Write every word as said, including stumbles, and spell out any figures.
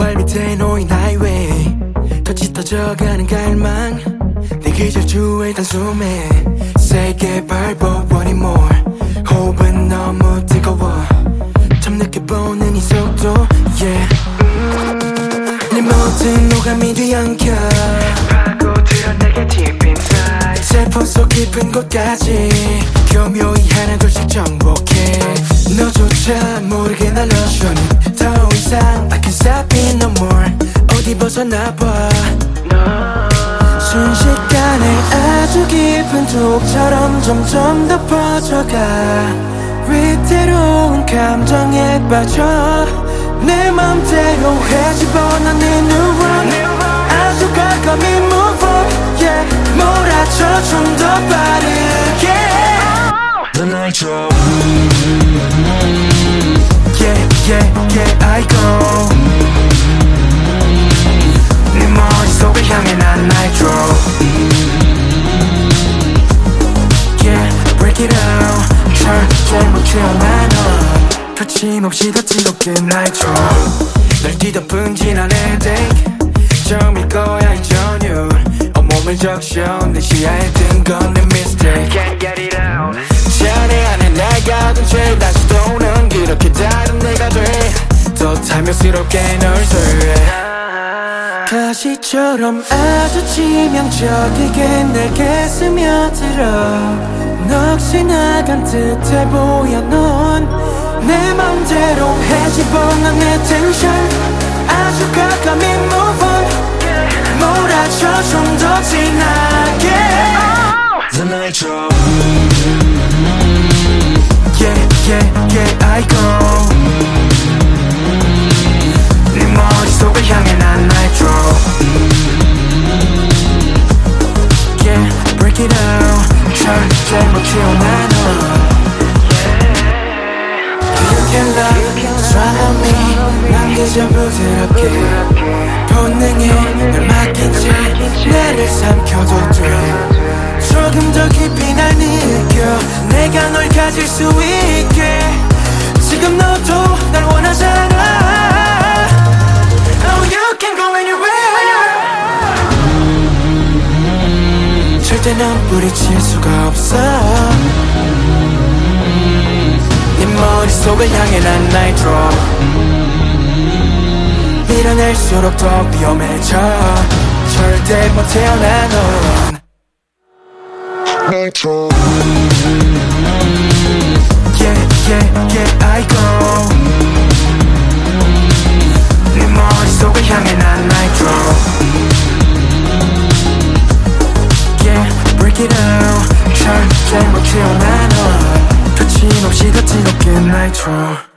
발밑에 놓인 하이웨이 더 짙어져가는 갈망 내 기절주의 단숨에 세게 밟아 wanting more 호흡은 너무 뜨거워 참 느껴보는 이 속도 yeah 내 모든 오감이 뒤엉켜 파고들어 내게 deep inside 세포 속 깊은 곳까지 교묘히 하나둘씩 정복해 너조차 모르게 날려줘 더 이상 I can't stop it no more 어디 벗어나봐 순식간에 아주 깊은 둑처럼 점점 더 퍼져가 위태로운 감정에 빠져 내 맘대로 해집어 난 네 뉴런 아주 가까이 move on yeah 몰아쳐 좀 더 빠르게 The night drop Yeah yeah yeah I go 네 머릿속을 향해 난 night drop Yeah break it out 절대 못 채워난 넌 거침없이 더 뜨겁게 night drop 널 뒤덮은 지난 headache 처음일 거야 이 전율 온몸을 적셔 내 시야에 든 건 내 mistake Can't get it out 자네 안에 나가던 죄 다시 도는 그렇게 다른 내가 돼더 탐욕스럽게 널 설레 가시처럼 아주 치명적이게 내게 스며들어 넋이 나간 듯해 보여 넌 내 맘대로 해집어 난 내 텐션 아주 가까이 move on 몰아쳐 좀 더 진하게 The night drop Yeah yeah yeah I go 네 머릿속을 향해 난 night drop Yeah break it out 절대 못 채워난 넌 You can love, swallow me 난 그저 부드럽게 본능에 널 맡긴 채 나를 삼켜도 돼 조금 더 깊이 날 느껴 내가 널 가질 수 있게 지금 너도 날 원하잖아 Oh you can go anywhere 절대 넌 뿌리칠 수가 없어 네 머릿속을 향해 난 night drop 밀어낼수록 더 위험해져 절대 못 태어나 넌 Night drop Yeah yeah yeah I go 네 머릿속을 향해 난 night drop Yeah break it out 절대 못 태어나 넌 거침없이 더 뜨겁게 night drop